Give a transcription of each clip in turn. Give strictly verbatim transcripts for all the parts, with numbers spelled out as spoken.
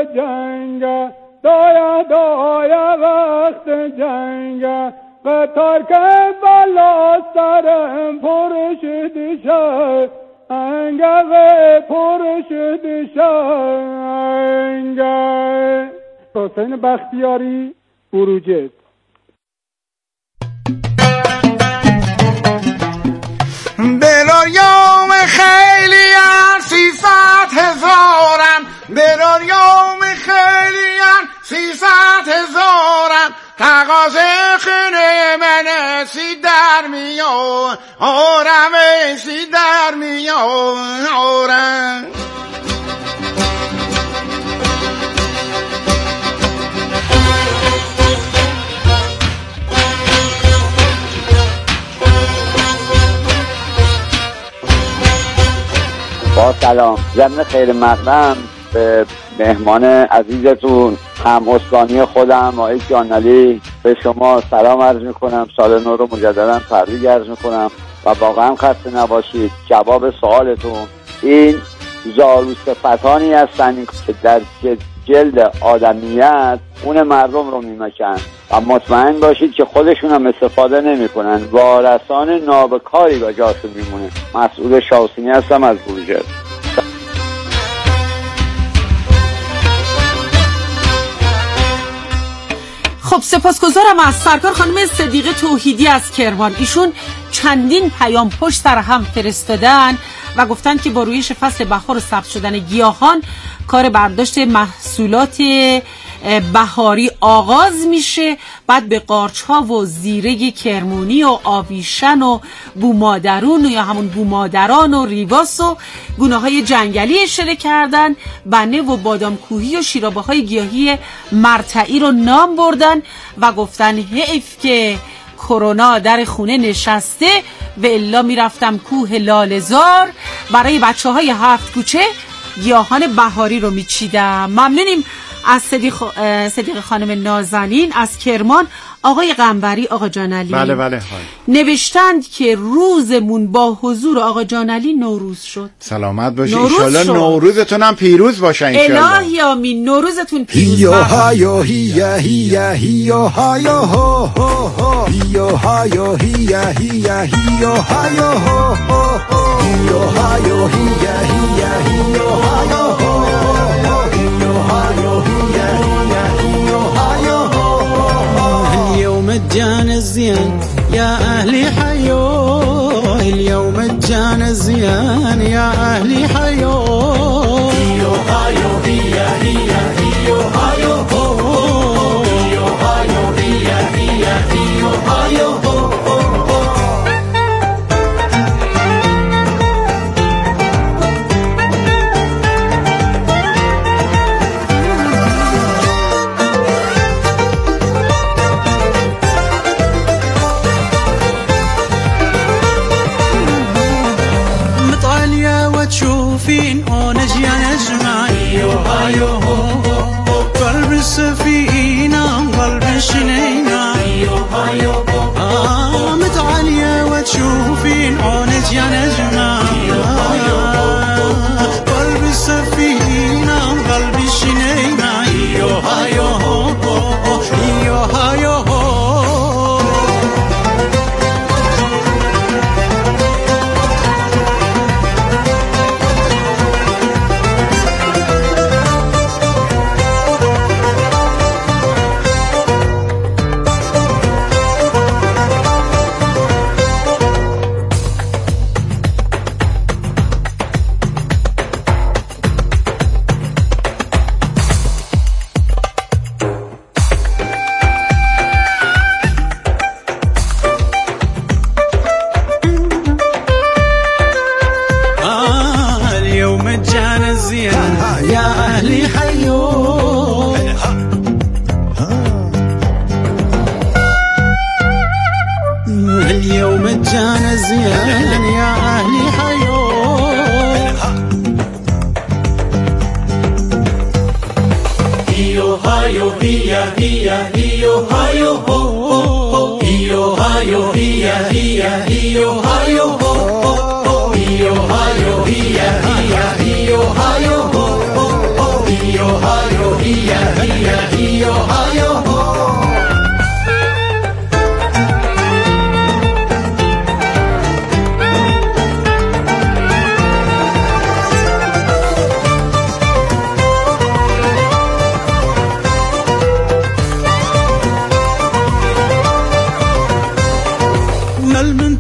جنگ دایا دایا وقت جنگ قطار که بلا سرم پرشد شد انگه پرشد شد. حسین بختیاری، بروجرد. برو یوم خیلی هر سیصد هزارن، برو یوم خیلی هر سیصد هزارن، تقاضه خیلی من سی در میان آرم سی در میان آرم. با سلام، ضمن خیر مقدم به مهمان عزیزتون هم استانی خودم آقای جانعلی به شما سلام عرض میکنم، سال نو رو مجددا تبریک عرض میکنم و واقعا خسته نباشید. جواب سوالتون، این زارو صفتانی هستن که در جلد آدمیت اون مردم رو میمکن و مطمئن باشید که خودشون هم استفاده نمی کنن، وارثان نابکاری با جاشون میمونه. مسئول شاوسینی هستم از بروجرد. خب سپاسگزارم از سرکار خانم صدیقه توحیدی از کرمان. ایشون چندین پیام پشت سر هم فرستادن و گفتن که با رویش فصل بهار و سبز شدن گیاهان کار برداشت محصولات بهاری آغاز میشه، بعد به قارچ‌ها و زیره کرمونی و آویشن و بومادرون یا همون بومادران و ریواس و گونه‌های جنگلی اشاره کردن، بنه و بادام کوهی و شیرابه‌های گیاهی مرتعی رو نام بردن و گفتن حیف که کرونا در خونه نشسته و الا میرفتم کوه لاله‌زار برای بچه‌های هفت کوچه گیاهان بهاری رو میچیدم. ممنونیم از صدیق, صدیق خانم نازنین از کرمان. آقای قنبری، آقا جانعلی، بله بله های. نوشتند که روزمون با حضور آقا جانعلی نوروز شد. سلامت باشید، انشالله نوروزتون هم پیروز باشه انشالله. الهی آمین، نوروزتون پیروز باشه. هیا هیا هیا هیا هیا هیا هو هو هو هیا هیا هیا هیا هیا هیا هو هو هو هیا هیا هیا هیا هیا هیا هو اليوم الزين يا أهلي حيو، اليوم جان الزين يا أهلي حيو. هيو هايو هيا هيا هيو هايو هو، هيو هايو هيا هيا هيو هايو هو. تشوفين ونجي نجمع هيو هايو هو، قلب السفينة قلب الشنينة هيو هايو هو، متعالية وتشوفين ونجي نجمع هيو هايو هو، قلب السفينة قلب الشنينة هيو هايو هو، هيو هايو هو. Yo, hi, yo,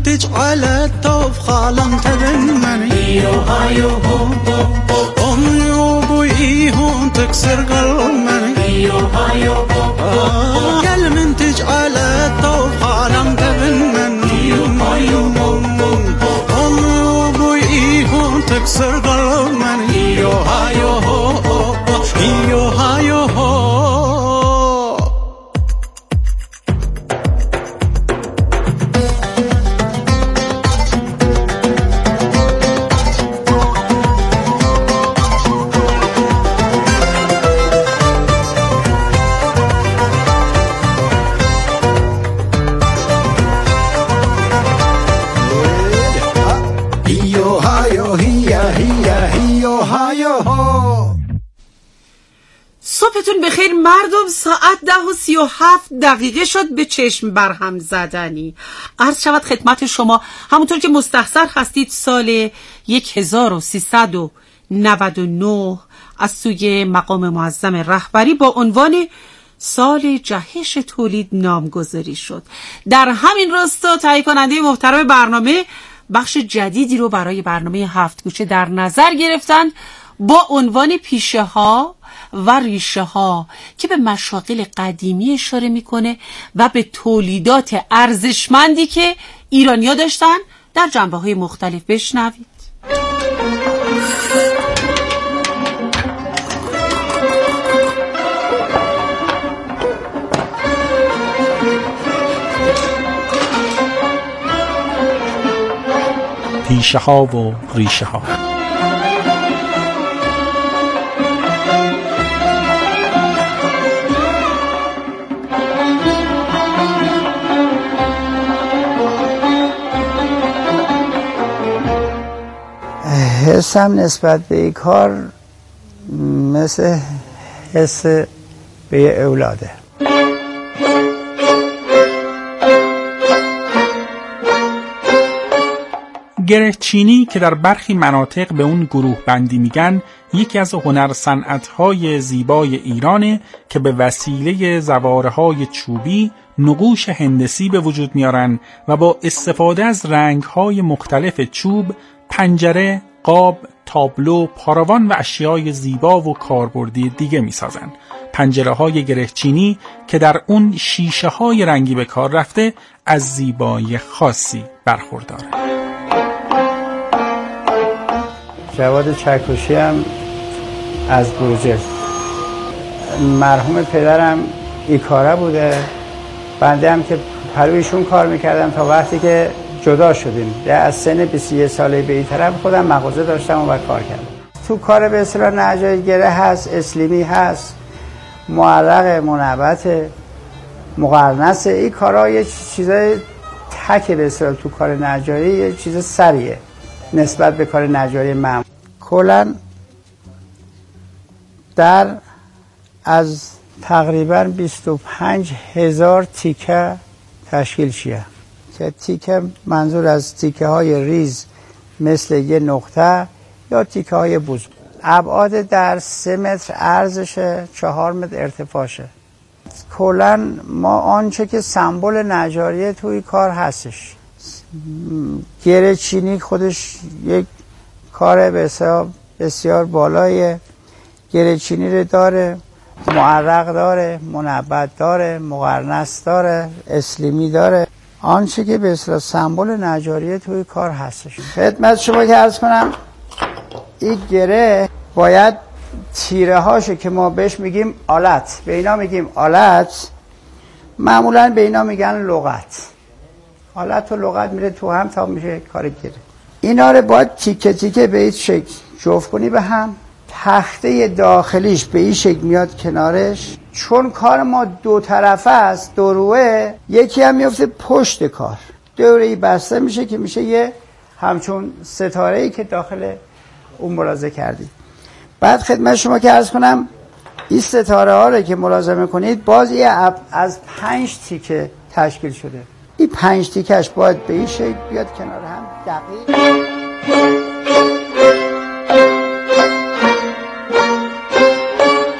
تجعل الطوف خالم تبن هيو هايو هو أمي وأبوي هون تكسر قلب من هيو هايو هو قل من تجعل الطوف خالم تبن من هيو هايو هو أمي وأبوي هون تكسر قلب من هيو هايو هو هيو هايو هو. صبحتون بخیر مردم. ساعت ده و سی و هفت دقیقه شد به چشم برهم زدنی. عرض شود خدمت شما همونطور که مستحضر هستید سال هزار و سیصد و نود و نه از سوی مقام معظم رهبری با عنوان سال جهش تولید نامگذاری شد. در همین راستا تهیه کننده محترم برنامه بخش جدیدی رو برای برنامه هفت گوشه در نظر گرفتند با عنوان پیشه ها و ریشه ها که به مشاغل قدیمی اشاره میکنه و به تولیدات ارزشمندی که ایرانی‌ها داشتن در جنبه های مختلف. بشنوید. پیشه ها و ریشه ها. حسم نسبت به این کار مثل حس به اولاده. گره چینی که در برخی مناطق به اون گروه بندی میگن یکی از هنر صنعت‌های زیبای ایرانه که به وسیله زواره‌های چوبی نقوش هندسی به وجود میارن و با استفاده از رنگ‌های مختلف چوب پنجره، قاب، تابلو، پاروان و اشیای زیبا و کاربردی دیگه میسازن. پنجره‌های گره چینی که در اون شیشه‌های رنگی به کار رفته از زیبایی خاصی برخورداره. جواد چکوشی هم از بروجرد. مرحوم پدرم ایکاره بوده، بنده هم که پرویشون کار میکردم تا وقتی که جدا شدیم. از سن بیست و یک ساله به این طرف خودم مغازه داشتم و کار کردم. تو کار به اصطلاح نجاری گره هست، اسلیمی هست، معرق، منبت، مقرنس. این کارا یه چیزای تک به اصطلاح تو کار نجاری یه چیز سریه نسبت به کار نجاری معمول. کلاً در از تقریباً بیست و پنج هزار تیکه تشکیل شیه که تیکه منظور از تیکه های ریز مثل یه نقطه یا تیکه های بزرگ. ابعاد در سه متر عرضشه، چهار متر ارتفاعشه. کلاً ما آنچه که سمبل نجاری توی کار هستش. گره چینی خودش یک کار به حساب بسیار بالای گره چینی رو داره، معرق داره، منبت داره، مقرنس داره، اسلیمی داره. آنچه که به اصطلاح سمبل نجاری توی کار هستش. خدمت شما که عرض کنم این گره باید تیره هاشه که ما بهش میگیم آلت، به اینا میگیم آلت، معمولا به اینا میگن لغت. آلت و لغت میره تو هم تا میشه کار گره. اینا رو باید تیکه تیکه به این شکل جفت کنی به هم. تخته داخلیش به این شکل میاد کنارش. چون کار ما دو طرفه است، دو روه، یکی هم میفته پشت کار، دوره‌ای بسته میشه که میشه یه همچون ستاره‌ای که داخل اون ملاحظه کردید. بعد خدمت شما که عرض کنم این ستاره ها رو که ملاحظه کنید باز یه از پنج تیکه تشکیل شده. این پنج تیکش باید به این شکل بیاد کنار هم دقیق.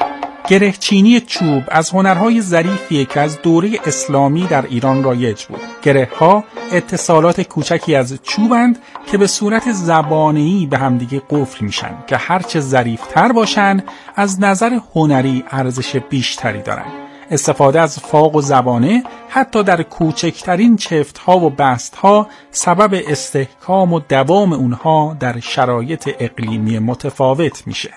گره چینی چوب از هنرهای ظریفیه که از دوره اسلامی در ایران رایج بود. گره ها اتصالات کوچکی از چوبند که به صورت زبانه‌ای به همدیگه قفل میشن که هرچه ظریف‌تر باشن از نظر هنری ارزش بیشتری دارن. استفاده از فاق و زبانه حتی در کوچکترین چفت‌ها و بست‌ها سبب استحکام و دوام اونها در شرایط اقلیمی متفاوت میشه.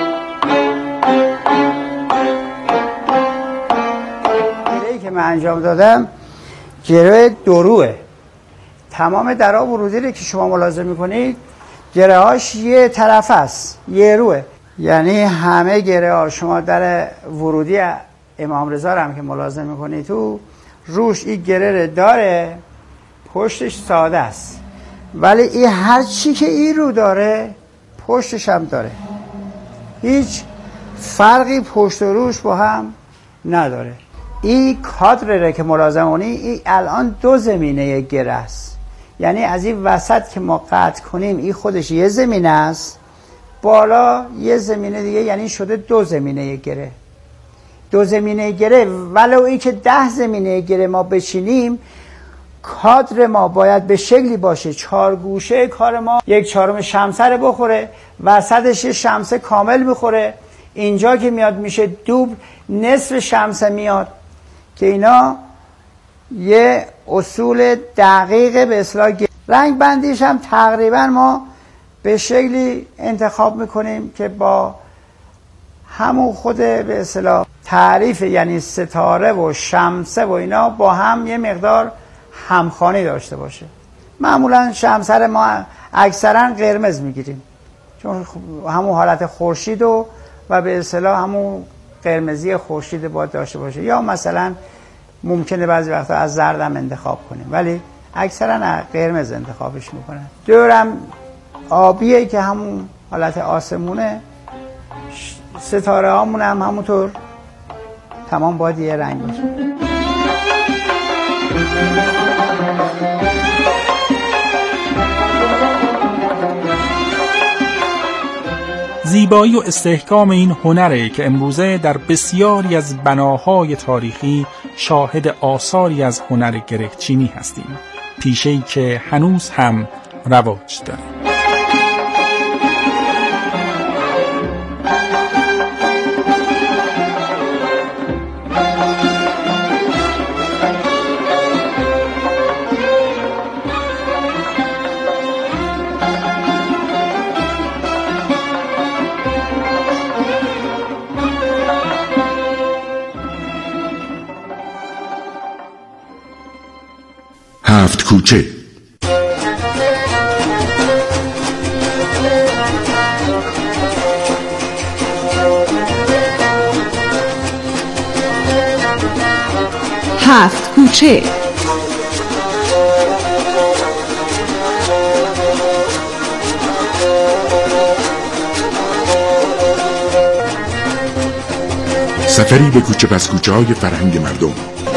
گره‌ای که من انجام دادم گره دروه. تمام درها ورودی رو که شما ملاحظه میکنید گره هاش یه طرف است، یه روه. یعنی همه گره ها شما در ورودی امام رضا رو هم که ملاحظه میکنید تو روش این گره داره، پشتش ساده است، ولی این هر چی که این رو داره پشتش هم داره. هیچ فرقی پشت و روش با هم نداره. این کادره که ملاحظه میکنید این الان دو زمینه گره است. یعنی از این وسط که ما قطع کنیم این خودش یه زمینه است، بالا یه زمینه دیگه، یعنی شده دو زمینه گره. دو زمینه گره ولو ای که ده زمینه گره ما بچینیم، کادر ما باید به شکلی باشه چهار گوشه کار ما یک چهارم شمسه رو بخوره، وسطش یه شمسه کامل بخوره، اینجا که میاد میشه دوبل نصف شمسه میاد، که اینا یه اصول دقیق به اصطلاح. رنگ بندیش هم تقریبا ما به شکلی انتخاب میکنیم که با همون خود به اصطلاح تعریف، یعنی ستاره و شمسه و اینا با هم یه مقدار همخوانی داشته باشه. معمولا شمسه رو ما اکثرا قرمز میگیریم چون همون حالت خورشید و و به اصطلاح همون قرمزی خورشید باید داشته باشه، یا مثلا ممکنه بعضی وقتا از زردم انتخاب کنیم ولی اکثرا قرمز انتخابش میکنن. دورم آبیه که همون حالت آسمونه، ستاره هامون هم همونطور تمام باید یه رنگ باشه. زیبایی و استحکام این هنره که امروزه در بسیاری از بناهای تاریخی شاهد آثاری از هنر گره‌چینی هستیم، پیشه‌ای که هنوز هم رواج داره. هفت کوچه. هفت کوچه. سفری به کوچه پس کوچه های فرهنگ مردم.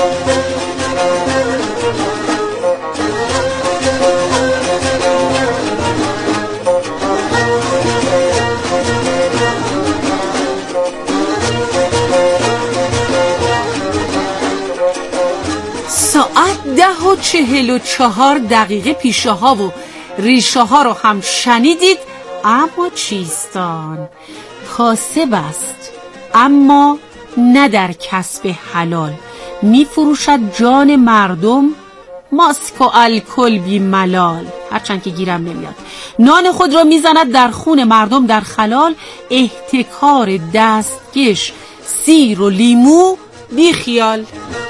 ده و چهل و چهار دقیقه پیشه ها و ریشه ها رو هم شنیدید، اما چیستان کاسب است اما نه در کسب حلال، می فروشد جان مردم ماسک و الکل بی ملال. هرچند که گیرم نمیاد. نان خود را میزند در خون مردم در خلال، احتکار دستکش سیر و لیمو بی خیال.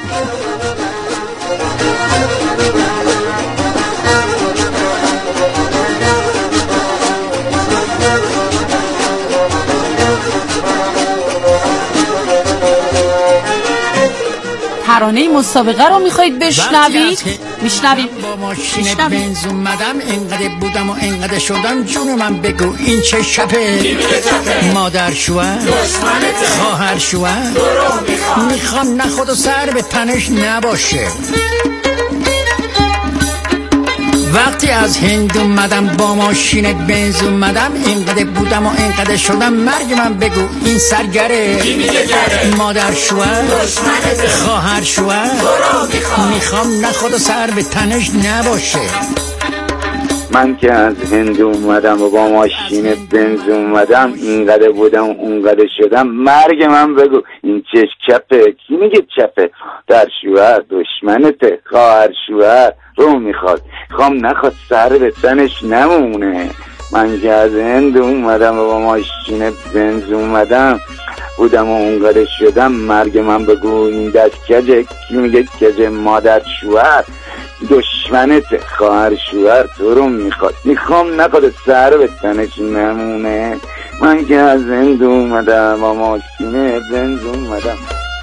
ترانه مسابقه رو میخواید بشنوید؟ میشنوید. با ماشین بنز اومدم، اینقدر بودم و اینقدر شدم، جون من بگو این چه شپه؟ مادر شوهر خواهر شوهر میخوام نخود و سر به تنش نباشه. وقتی از هند اومدم با ماشین بنز اومدم، اینقدر بودم و اینقدر شدم، مرگ من بگو این سرگره مادر شوهر خواهر شوهر میخوام نه خدا سر به تنش نباشه. من که از هند اومدم و با ماشین بنز اومدم، اینقدر بودم و اونقدر شدم، مرگ من بگو این چش چپه. کی میگه چپه؟ در شوهر دشمنته، خواهر شوهر رو میخواد، خوام نخواد سر به تنش نمونه. من که از هند اومدم و با ماشین بنز اومدم بودم و اونقدر شدم، مرگ من بگو این دست کجه. کی میگه کجه؟ مادر شوهر دشمنت، خواهر شوهر تو رو میخواد، میخوام نخواد سر به تنش نمونه. من که از هند اومدم با ماشین بنز اومدم.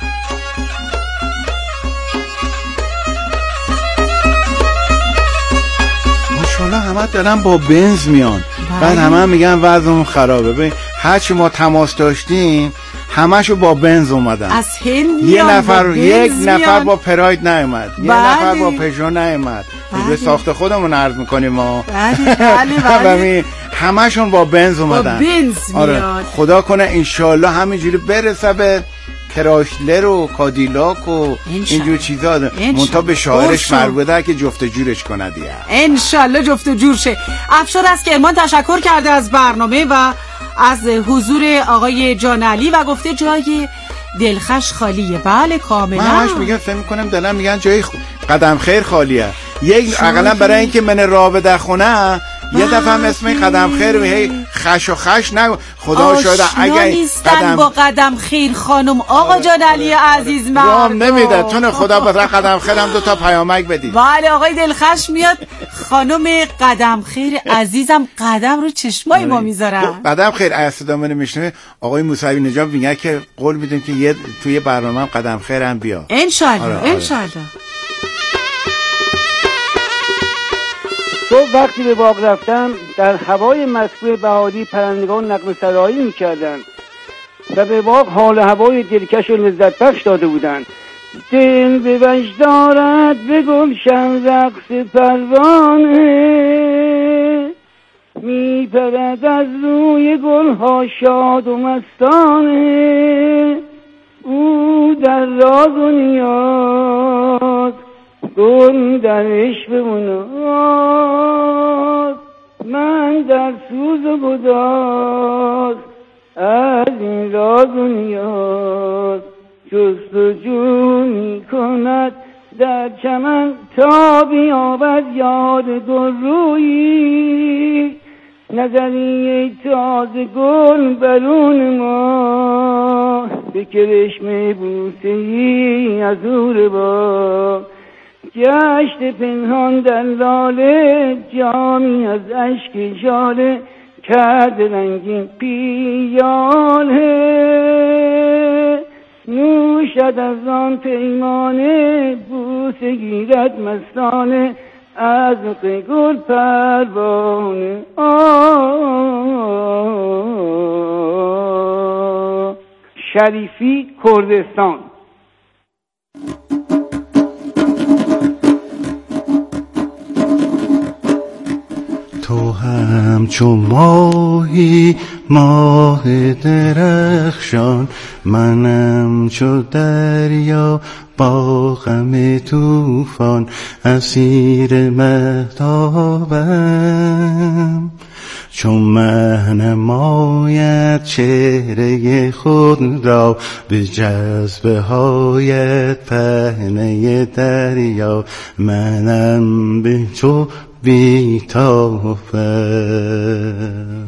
ماشاءالله همه دارن با بنز میان، بعد همه میگن وضعمون خرابه. ببین هرچی ما تماس داشتیم همشو با بنز اومدن. از هند یه نفر یک میان. نفر با پراید نیومد، یه بله. نفر با پژو نیومد. به ساخت خودمون عرض میکنیم ما. بله بله بله. همشون با بنز اومدن. با بنز میاد. آره. خدا کنه انشالله همینجوری برسه به کرایسلر و کادیلاک و اینجور چیزا. منتها به شاعرش مربوطه که جفت جورش کنه دیگه. انشالله جفت و جور شه. افشار از کرمان تشکر کرده از برنامه و از حضور آقای جان علی و گفته جای دلخش خالیه. بله کاملا. من همش میگم فهم میکنم دلم میگن جای قدم خیر خالیه. یک اقلا برای اینکه من رابطه خونه یه دفعه هم اسم قدم خیر و هی خش و خش نگو. خدا شاید اگه قدم با قدم خیر خانم آقا جان علی عزیز مردم نمیده تون خدا برای قدم خیرم دو تا پیامک بدید. بله آقای دلخش میاد. خانم قدم خیر عزیزم قدم رو چشمای ما میذارن. قدم خیر اصلا من میشنه آقای موسوی نجات میگه که قول میدیم که یه توی برنامه هم قدم خیرم بیا انشالله. آره آره. انشالله. تو وقتی به باغ رفتم در هوای مسکوی بهاری پرندگان نغمه سرایی میکردند و به باغ حال هوای دلکش و لذت بخش داده بودند. دل به وش دارد به گلشن رقص پروانه، میپرد از روی گلها شاد و مستانه. او در راز و نیاز گل در عشق مناز، من در سوز و گداز از این راز و نیاز. جستجو می کند در چمن تا بیابد یاد گل رویی، نظریه تازه گل برون ما به کرشم بوسه‌ای از نور با گشت پنهان در لاله، جامی از اشک ژاله کرد رنگین پیاله. نوشد از آن پیمانه بوسه گیرد مستانه از گل پروانه. شریفی کردستان. تو همچو ماهی ماه درخشان، منم چو دریا با غم طوفان، اسیر مهتابم. چون مه نماید چهره خود را به جذبه هایت پهنه دریا، منم به تو بی‌تابم.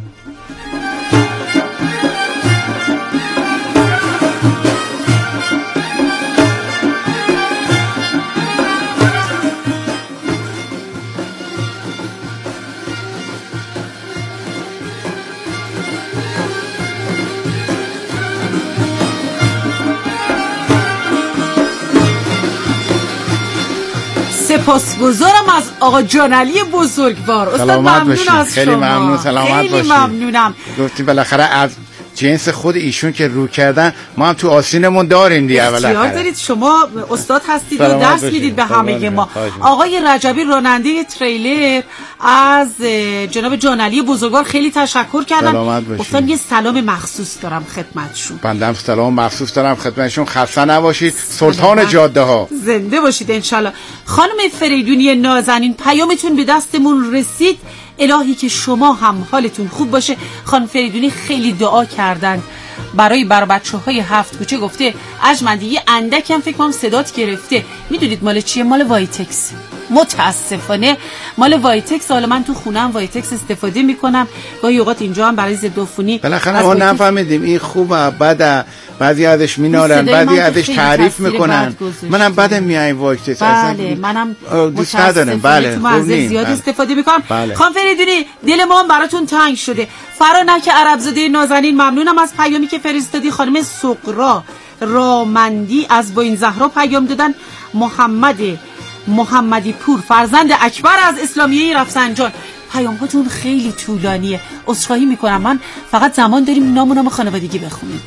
سپاسگزارم از آقا جان علی بزرگوار. استاد ممنون از خیلی شما. ممنون. سلامت خیلی باشید. ممنونم. گفتی بالاخره از جنس خود ایشون که رو کردن ما هم تو آستینمون داریم دیگه. اولا اختیار دارید، شما استاد هستید و درس میدید به همه ما. آقای رجبی راننده تریلر از جناب جانعلی بزرگوار خیلی تشکر کردم، گفتن یه سلام مخصوص دارم خدمتشون. بنده سلام مخصوص دارم خدمتشون، خسته نباشید، سلطان جاده ها زنده باشید انشالله. خانم فریدونی نازنین پیامتون به دستمون رسید، الهی که شما هم حالتون خوب باشه. خانم فریدونی خیلی دعا کردن برای بر بچه‌های هفت کوچه، گفته اجمندی یه اندک هم فکر کنم صدات گرفته. میدونید مال چیه؟ مال وایتکس. متاسفانه مال وایتکس. حالا من تو خونم وایتکس استفاده میکنم، گاهی اوقات اینجا هم برای ضد عفونی. بالاخره ما نفهمیدیم این خوبه بده، بعضی ازش مینالن، بعضی ازش تعریف میکنن. منم بعدم میای وایتکس. بله منم دوست ندارم. بله تو مزه زیاد بله. استفاده میکنم. بله. خانم فریدونی دل ما هم براتون تنگ شده. فرانک عربزاده نازنین ممنونم از پیامی که فرستادی. خانم سقرا رامندی از بوین زهرا پیام دادن. محمد محمدی پور فرزند اکبر از اسلامیه رفسنجان، پیام هاتون خیلی طولانیه، عذرخواهی میکنم، من فقط زمان داریم نام و نام خانوادگی بخونیم.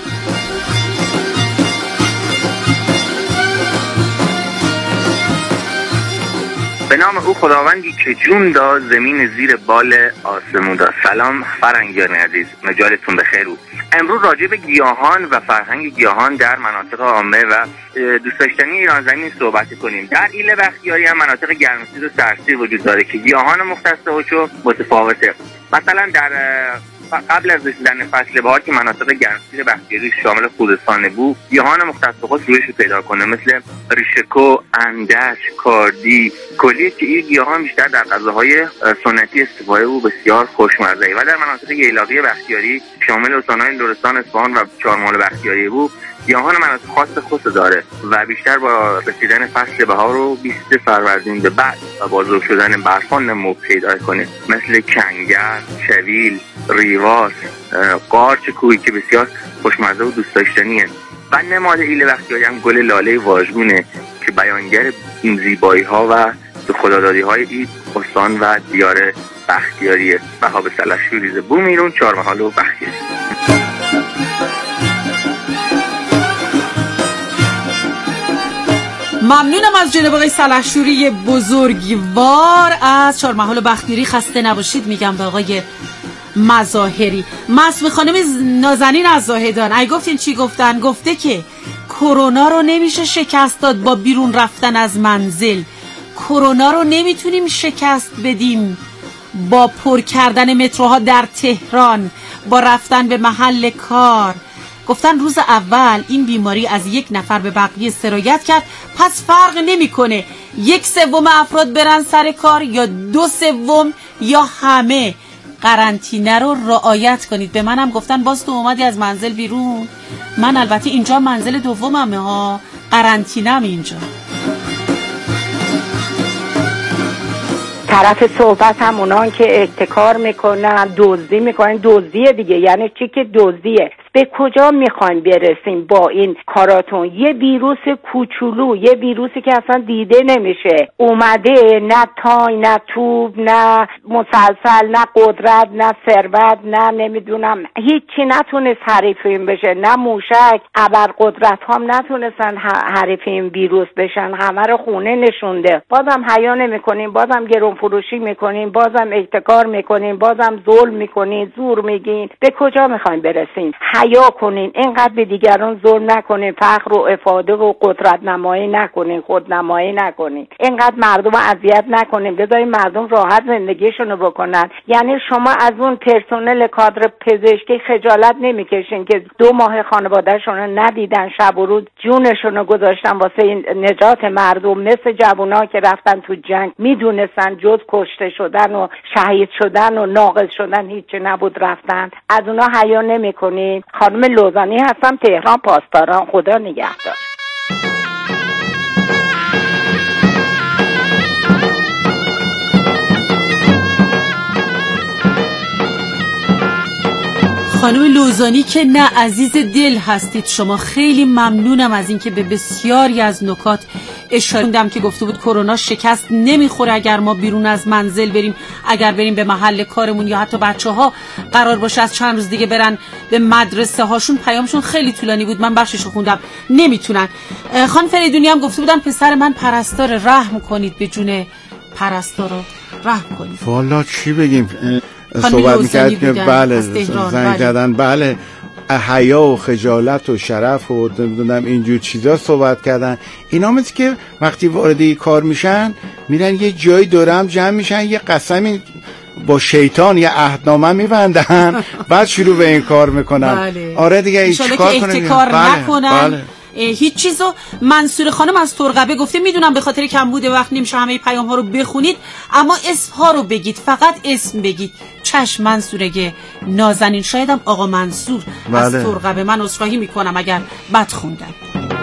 به نام او خداوندی که جون داد زمین زیر بال آسمون داد. سلام فرنگیان عزیز، مجالتون بخیر بود. امروز راجع به گیاهان و فرهنگ گیاهان در مناطق عامه و دوست داشتنی ایران زمین صحبت کنیم. در ایل بختیاری هم مناطق گرمسیر و سردسیر وجود داره که گیاهان مختص و متفاوته. مثلا در قبل از رسیدن فصل بهار که مناطق گرمسیر بختیاری شامل خوزستان بود، گیاهان مختص به خود رویش پیدا کنه، مثل ریشکو، اندش، کاردی، کلی که این گیاهان بیشتر در غذاهای سنتی استفاده و بسیار خوشمزه. و در مناطق ییلاقی بختیاری شامل استان‌های لرستان، اصفهان و چهارمحال بختیاری بود، گیاهان مناطق خاص خود داره و بیشتر با رسیدن فصل بهار و بیست فروردین به بعد و بازرگ شدن برفان نمو پیدا کنه، مثل کنگر، شویل، ریواس، قارچ کوهی که بسیار خوشمزه و دوست داشتنیه. و نماد ایل بختیاری هم گل لاله واژگونه که بیانگر این زیبایی ها و خدادادی های این استان و دیار بختیاریه. بها به سلحشوری ز بومیرون، چهارمحال و بختیاری. ممنونم از جناب آقای سلحشوری بزرگوار از چهارمحال و بختیاری. خسته نباشید میگم به آقای مظاهری. معصوم خانم نازنین از زاهدان، ای گفتین چی گفتن؟ گفته که کرونا رو نمیشه شکست داد با بیرون رفتن از منزل، کرونا رو نمیتونیم شکست بدیم با پر کردن متروها در تهران، با رفتن به محل کار. گفتن روز اول این بیماری از یک نفر به بقیه سرایت کرد، پس فرق نمیکنه یک سوم افراد برن سر کار یا دو سوم یا همه. قرنطینه رو رعایت کنید. به منم گفتن باز تو اومدی از منزل بیرون. من البته اینجا منزل دوممه ها، قرنطینه‌ام اینجا. طرف صحبت هم اونان که احتکار میکنن، دزدی میکنن. دزدیه دیگه، یعنی چی که دزدیه؟ به کجا میخواین برسیم با این کاراتون؟ یه ویروس کوچولو، یه ویروسی که اصلا دیده نمیشه اومده، نه تای، نه توب، نه مسلسل، نه قدرت، نه ثروت، نه نمیدونم هیچی نتونست حریف این بشه، نه موشک. ابر قدرت هم نتونستن حریف این ویروس بشن، همه رو خونه نشونده. بازم حیا نمیکنیم، بازم گرون فروشی میکنیم، بازم احتکار میکنیم، بازم ظلم میکنین، زور میگین. به کجا میخواین برسیم؟ حیا کنین، اینقدر به دیگران ظلم نکنین، فخر و افاده و قدرت نمایی نکنین، خود نمایی نکنین، اینقدر مردم اذیت نکنین، بذارین مردم راحت زندگیشونو بکنن. یعنی شما از اون پرسنل کادر پزشکی خجالت نمیکشین که دو ماه خانواده‌شون ندیدن، شب و روز جونشونو گذاشتن واسه نجات مردم، مثل جوونا که رفتن تو جنگ میدونستن جز کشته شدن و شهید شدن و ناقص شدن هیچی نبود رفتن. از اونا حیا نمیکنین. خانم لوزانی هستم، تهران پاسداران. خدا نگهدار. خانم لوزانی که نه، عزیز دل هستید شما. خیلی ممنونم از اینکه به بسیاری از نکات اشاره کردم که گفته بود کرونا شکست نمیخوره اگر ما بیرون از منزل بریم، اگر بریم به محل کارمون، یا حتی بچه‌ها قرار باشه از چند روز دیگه برن به مدرسه هاشون. پیامشون خیلی طولانی بود، من بخشش رو خوندم، نمیتونن. خان فریدونی هم گفته بودن پسر من پرستار، رحم کنید به جون پرستار، رحم کنید. والا چی بگیم؟ صحبت میکرد که بله زنگ زدن، بله حیا و خجالت و شرف و نمیدونم اینجور چیزا صحبت کردن. اینا مثل که وقتی وارد کار میشن میرن یه جای دورم جمع میشن، یه قسمی با شیطان یه عهدنامه میبندن بعد شروع به این کار میکنن. بله. آره دیگه هیچ کار کنن احتکار بله. نکنن. بله. هیچ چیزو. منصور خانم از ترقبه گفته میدونم به خاطر کمبود وقت نمیشه همه پیام ها رو بخونید، اما اسم ها رو بگید، فقط اسم بگید. چشم منصورگه نازنین، شایدم آقا منصور بله. از ترقبه. من عذرخواهی میکنم اگر بد خوندم.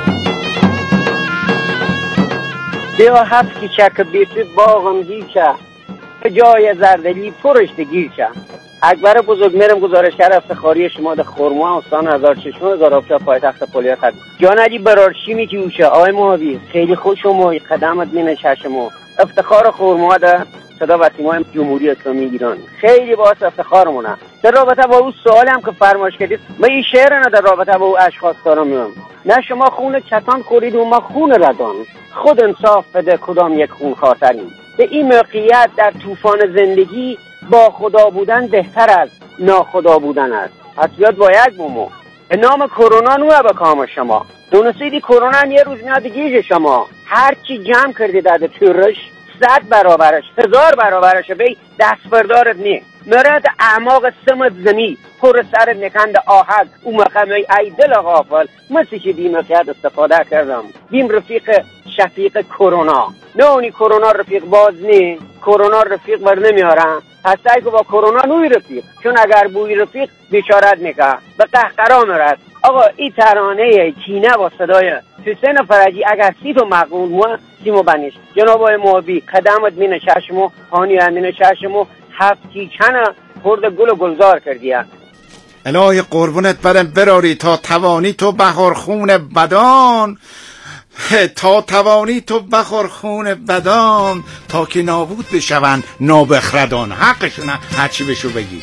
بیا هفت کی چک بیتی باغم گیچه به جای زردلی پرشت گیچه. اکبر بزرگ میرم گزارشگر افتخاری شما در خرما استان هزار چشمه هزار آبشار پایتخت پلیه خد. جان علی برارچی می که اوشه آقای محابی خیلی خوش شما قدمت می نششمو. افتخار خرما در صدا و سیمای جمهوری اسلامی ایران خیلی باعث افتخارمونه. در رابطه با اون سوالی هم که فرمایش کردید، من این شعر نه در رابطه با اون اشخاص دارم میگم. نه شما خون چتان خورید و ما خون ردان، خود انصاف بده کدام یک خون خاطریم. به این موقعیت در طوفان زندگی با خدا بودن بهتر از ناخدا بودن است. پس یاد باید بومو به نام کرونا نوه به کام شما. دونستیدی کرونا هم یه روز میاد گیج شما. هر چی جمع کردی در تورش صد برابرش هزار برابرش بی دست بردارت نی مرد اعماق سمت زمین پر سر نکند آهد او مقامه ای دل غافل. مثل که دیم اقیاد استفاده کردم دیم رفیق شفیق کرونا. نه اونی کرونا رفیق باز نی، کرونا رفیق بر نمیارم. پس سعی که با کرونا نوی رفیق، چون اگر بوی رفیق بیچارت میکن به قهقرا مرد. آقا این ترانه کینه با صدای حسین فرجی اگر سی تو مقبول مو سیمو بنیش جناب آقای محبی قدمت می نششمو هانی هم می نششمو هفتی کنه خورد گل و گلزار کردیم. الهی قربونت برم براری تا توانی تو بخور خون بدان، تا توانی تو بخور خون بدان، تا که نابود بشون نابخردان. حقشونه هرچی بشو بگی.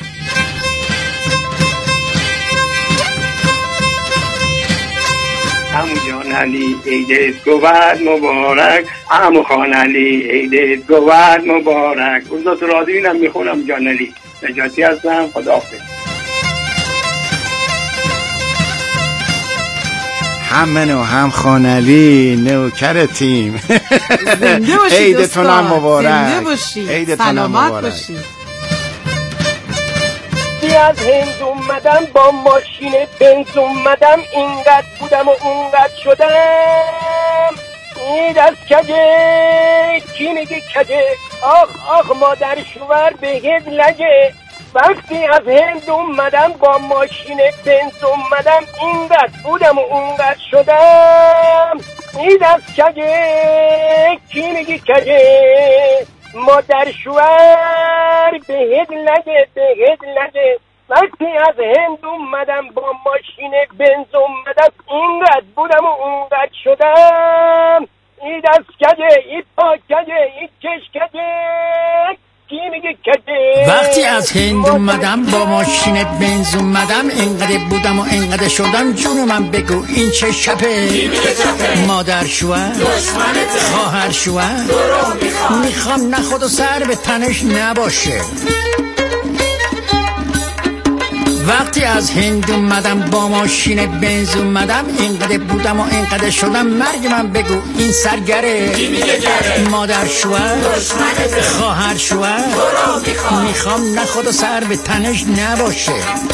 عمو جان علی عیدت گوید مبارک، عمو خان علی عیدت گوید مبارک. روزا تو رادیو اینم میخونم جان علی. نجاتی هستم، خداحافظ. هم منو هم خان علی نوکرتیم. زنده باشید عیدتون هم مبارک. زنده باشید، سلامت باشید. از هند اومدم با ماشین بنز اومدم، اینقدر بودم و اونقدر شدم. این از کجه کی میگه کجه، آخ آخ مادر شوهر بهت لجه. وقتی از هند اومدم با ماشین بنز اومدم، اینقدر بودم و اونقدر شدم. این از کجه کی میگه کجه، مادر شوهر بهت لجه بهت لجه. وقتی از هند اومدم با ماشین بنز اومدم، اینقدر بودم و اونقدر شدم. این دست کجه این پا کجه این چش کجه کی میگه کجه. وقتی از هند اومدم با ماشین بنز اومدم، اینقدر بودم و اینقدر شدم. جون من بگو این چه شپه، مادر شوهر خواهر شوهر میخوام نه خود و سر به تنش نباشه. وقتی از هند اومدم با ماشین بنز اومدم، اینقدر بودم و اینقدر شدم. مرگ من بگو این سرگره، مادر شوهر خواهر شوهر میخوام نه خود و سر به تنش نباشه.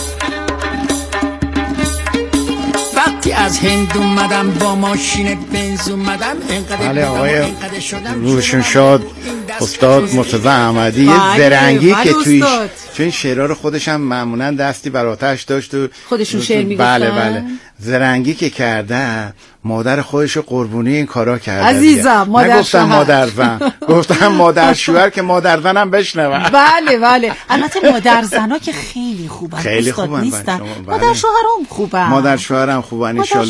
وقتی از هند اومدم با ماشین بنز اومدم، اینقدر بله بودم و آقای اینقدر شدم. روشن شاد استاد مرتضی احمدی زرنگی که تویش، چون این شعرها رو خودش هم معمولا دستی بر آتش داشت و خودشون شعر میگفتن. بله بله زرنگی که کرده مادر خودش رو قربونی این کارا کرده. عزیزم مادر نگفتم مادر زن، گفتم مادر شوهر که مادر زنم بشنوه. بله بله البته مادر زنا که خیلی خوبن، خیلی خوبن نیستن. مادر شوهرام خوبن، مادر شوهرم خوبن ان شاء الله.